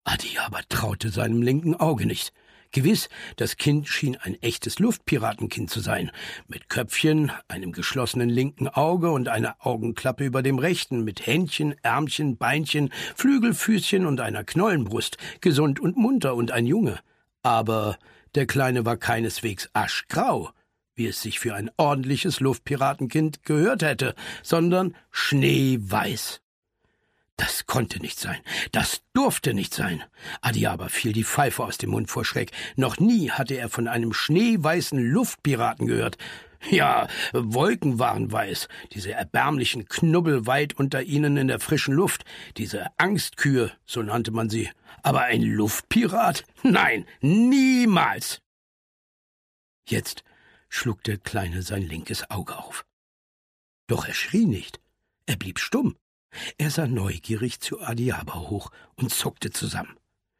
Adiaba traute seinem linken Auge nicht. Gewiss, das Kind schien ein echtes Luftpiratenkind zu sein, mit Köpfchen, einem geschlossenen linken Auge und einer Augenklappe über dem rechten, mit Händchen, Ärmchen, Beinchen, Flügelfüßchen und einer Knollenbrust, gesund und munter und ein Junge. Aber der Kleine war keineswegs aschgrau, wie es sich für ein ordentliches Luftpiratenkind gehört hätte, sondern schneeweiß. Das konnte nicht sein, das durfte nicht sein. Adiaba fiel die Pfeife aus dem Mund vor Schreck. Noch nie hatte er von einem schneeweißen Luftpiraten gehört. Ja, Wolken waren weiß, diese erbärmlichen Knubbel weit unter ihnen in der frischen Luft, diese Angstkühe, so nannte man sie. Aber ein Luftpirat? Nein, niemals! Jetzt schlug der Kleine sein linkes Auge auf. Doch er schrie nicht, er blieb stumm. Er sah neugierig zu Adiaba hoch und zuckte zusammen.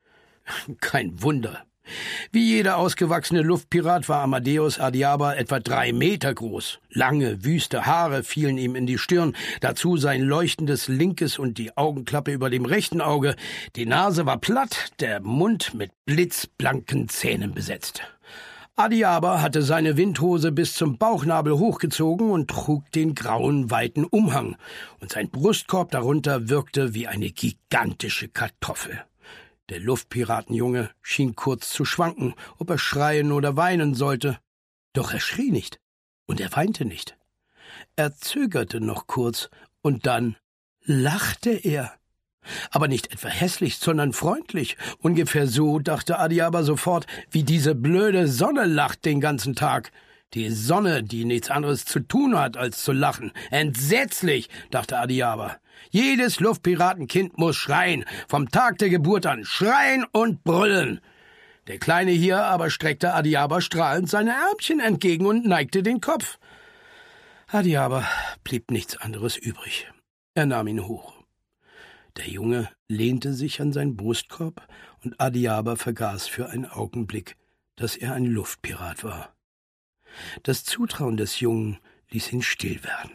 Kein Wunder. Wie jeder ausgewachsene Luftpirat war Amadeus Adiaba etwa 3 Meter groß. Lange, wüste Haare fielen ihm in die Stirn, dazu sein leuchtendes linkes und die Augenklappe über dem rechten Auge. Die Nase war platt, der Mund mit blitzblanken Zähnen besetzt. Adiaba hatte seine Windhose bis zum Bauchnabel hochgezogen und trug den grauen, weiten Umhang, und sein Brustkorb darunter wirkte wie eine gigantische Kartoffel. Der Luftpiratenjunge schien kurz zu schwanken, ob er schreien oder weinen sollte. Doch er schrie nicht, und er weinte nicht. Er zögerte noch kurz, und dann lachte er. Aber nicht etwa hässlich, sondern freundlich. Ungefähr so, dachte Adiaba sofort, wie diese blöde Sonne lacht den ganzen Tag. Die Sonne, die nichts anderes zu tun hat, als zu lachen. Entsetzlich, dachte Adiaba. Jedes Luftpiratenkind muss schreien, vom Tag der Geburt an, schreien und brüllen. Der Kleine hier aber streckte Adiaba strahlend seine Ärmchen entgegen und neigte den Kopf. Adiaba blieb nichts anderes übrig. Er nahm ihn hoch. Der Junge lehnte sich an seinen Brustkorb, und Adiaba vergaß für einen Augenblick, dass er ein Luftpirat war. Das Zutrauen des Jungen ließ ihn still werden.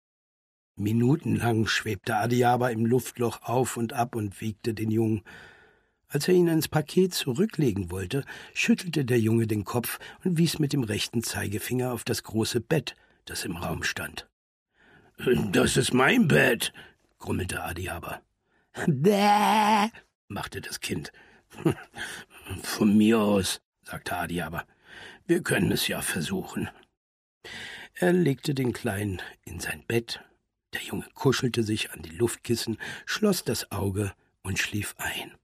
Minutenlang schwebte Adiaba im Luftloch auf und ab und wiegte den Jungen. Als er ihn ins Paket zurücklegen wollte, schüttelte der Junge den Kopf und wies mit dem rechten Zeigefinger auf das große Bett, das im Raum stand. »Das ist mein Bett«, grummelte Adiaba. »Bäh«, machte das Kind. »Von mir aus«, sagte Adiaba. »Wir können es ja versuchen.« Er legte den Kleinen in sein Bett. Der Junge kuschelte sich an die Luftkissen, schloss das Auge und schlief ein.